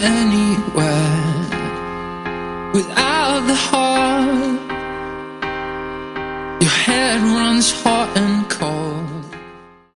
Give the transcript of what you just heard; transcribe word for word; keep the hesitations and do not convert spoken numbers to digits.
anywhere without the heart. Your head runs hard.